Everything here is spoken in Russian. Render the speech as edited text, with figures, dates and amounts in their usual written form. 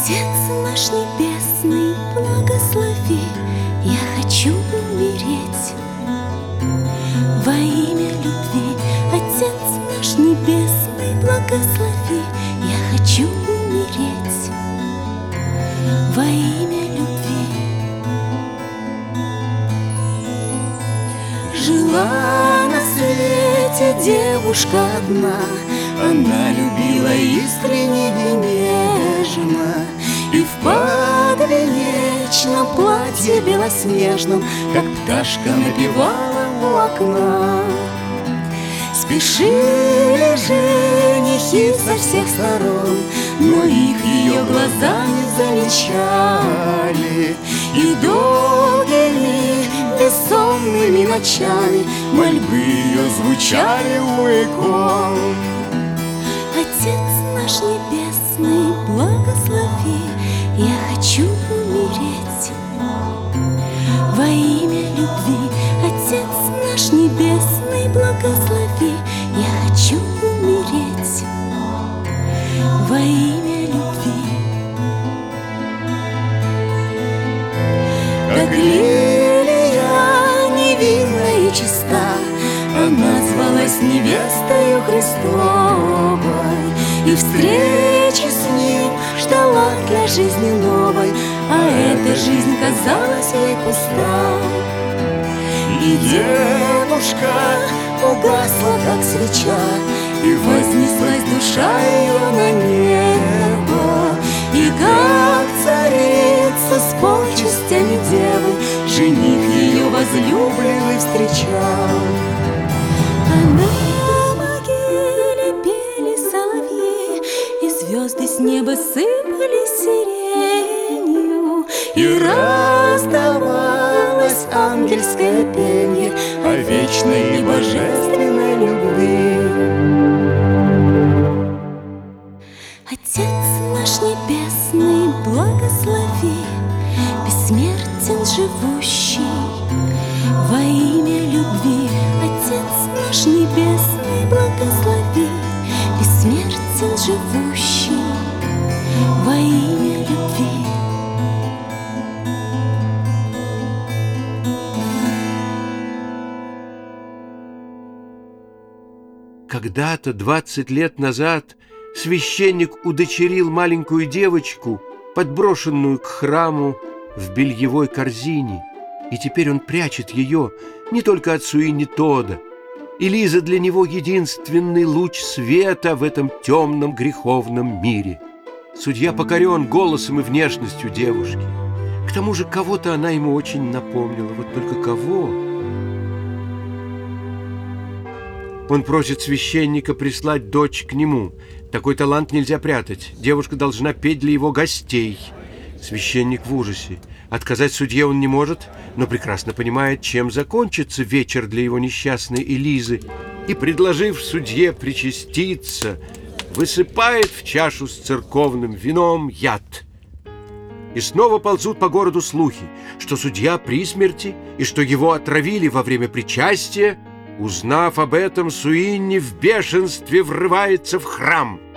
Отец наш небесный, благослови, я хочу умереть во имя любви. Отец наш небесный, благослови, я хочу умереть во имя любви. Жила на свете девушка одна, она любила искренне и нежно, и в подвенечном платье белоснежном, как пташка, напевала у окна. Спешили женихи со всех сторон, но их ее глаза не замечали, и долгими бессонными ночами мольбы ее звучали у икон. Отец наш небесный, благослови, я хочу умереть во имя любви. Отец наш небесный, благослови, я хочу умереть во имя любви. Как лилия невинна и чиста, она звалась невестою Христовой, и встречи с ним ждала для жизни новой, а эта жизнь казалась ей пуста. И девушка угасла, как свеча, и вознеслась душа ее на небо, и как царица с почестями девы жених ее возлюбленный встречал. А на могиле пели соловьи, и звезды с неба сыпались сиренью, и раздавалось ангельское пенье о вечной и божественной любви. Отец наш небесный, благослови, бессмертен живущий во имя любви. Отец наш небесный, благослови, бессмертен живущий во имя любви. Когда-то, 20 лет назад, священник удочерил маленькую девочку, подброшенную к храму в бельевой корзине, и теперь он прячет ее не только от Суини Тодда. И Лиза для него единственный луч света в этом темном греховном мире. Судья покорен голосом и внешностью девушки. К тому же кого-то она ему очень напомнила, вот только кого? Он просит священника прислать дочь к нему. Такой талант нельзя прятать. Девушка должна петь для его гостей. Священник в ужасе. Отказать судье он не может, но прекрасно понимает, чем закончится вечер для его несчастной Элизы, и, предложив судье причаститься, высыпает в чашу с церковным вином яд. И снова ползут по городу слухи, что судья при смерти и что его отравили во время причастия. Узнав об этом, Суинни в бешенстве врывается в храм.